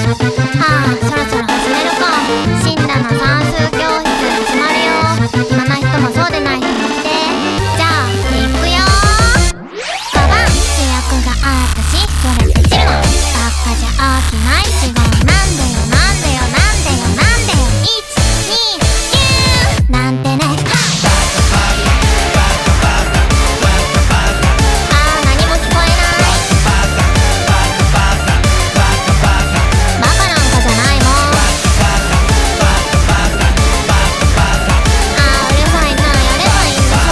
そろそろ始めるか。シンラの算数教室始まるよ。暇な人もそうでない人も来て。じゃあ行くよ。5番主役があったしそれで散るのばっかじゃ飽きない。違うなんでよなんでよなんでよなんでよ。129なんてね。何も聞こえない。バカなんかじゃないもん。うるさいな。やればいいんでしょ。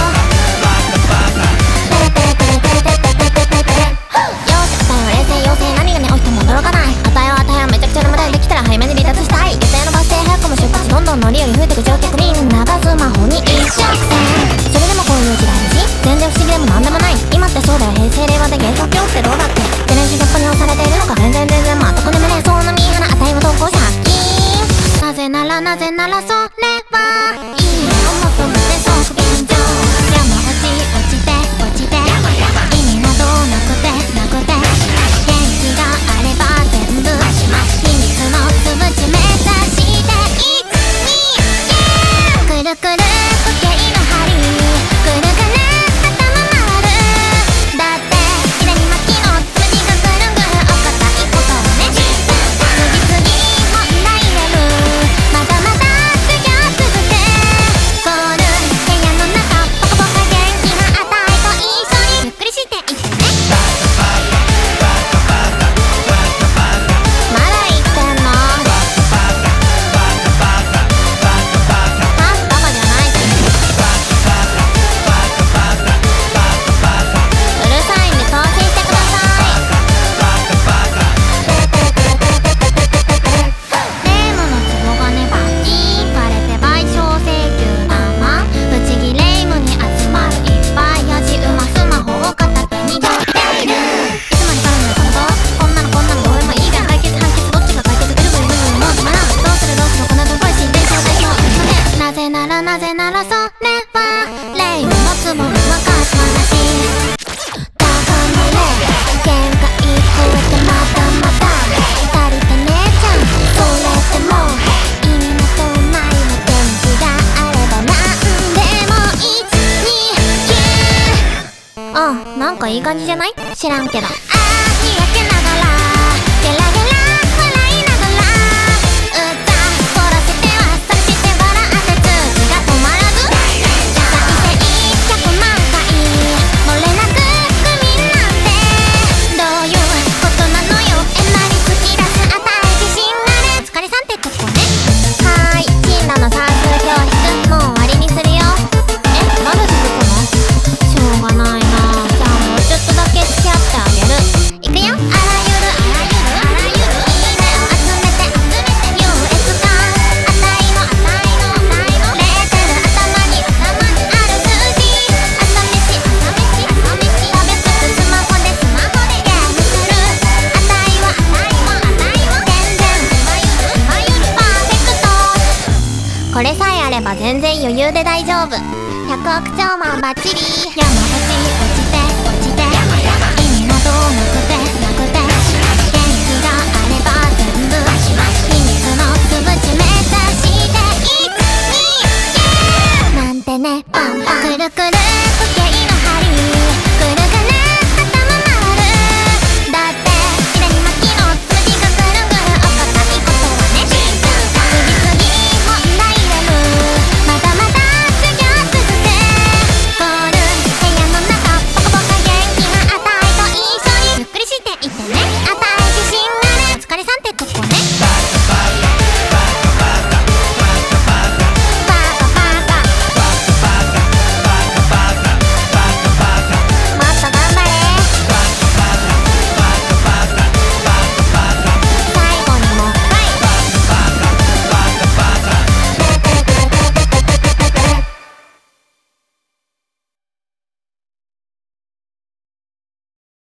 よし、あたいは冷静妖精。何がね起きても驚かない。あたいはめちゃくちゃな無駄できたら早めに離脱したい。予定のバス停早くも出発。どんどん乗り降り増えてく乗客みんながスマホに一直線。それでもこういう時代だし全然不思議でもなんでもない。今ってそうだよ。平成令和で幻想教ってどうだって。ジェネレーションギャップに押されているのか。全然全然全く眠れそうなミーハなあたいは投稿者発禁。なぜならそれはいいねを求めて即便乗。山落ちて意味などなくて元気があれば全部秘密のつぶち目指していく。くるくる時計の針ぐるぐる頭回る。だって左巻きのつむじがぐるんぐるお堅いことをね。次々問題出る。まだまだ授業続く。ゴール部屋の中ポカポカ元気なあたいと一緒にゆっくりしていってね。まだ言ってんの？バカじゃないし。うるさいんで投資してください。霊夢のツボがねば聞かれて賠償請求生ブチギレ夢に集まるいっぱいやじ馬スマホを片手に持っている。いつまで絡んでることこんなのどうでもいいが解決判決どっちが解決ぐるぐるぐるぐるもう止まらん。どうするこの部分進展症代表なぜならそれは霊夢のツボに分かった話。だからね限界超えてまだまだ足りてねえじゃん。それでも意味のとないの元気があればなんでも129。なんかいい感じじゃない？知らんけど。日焼けながらゲラゲラ笑いながら歌凝らせてはそれして笑って通知が止まらず再生100万回漏れなくクミンなんてどういうことなのよ。なり突き出すあたい自信ある。疲れさんってとこね。はーいシンラの算数教室もう終わりにするよ。まだ続くの？しょうがないな。じゃあもうちょっとだけ付き合ってあげる。いくよ。あらゆるいいねを集めて優越感あたいのレーテル頭にある数字朝飯食べつつスマホでゲームする。あたいは全然いわゆるパーフェクト。これさえあれば全然余裕で大丈夫。100億兆万バッチリ。山落ち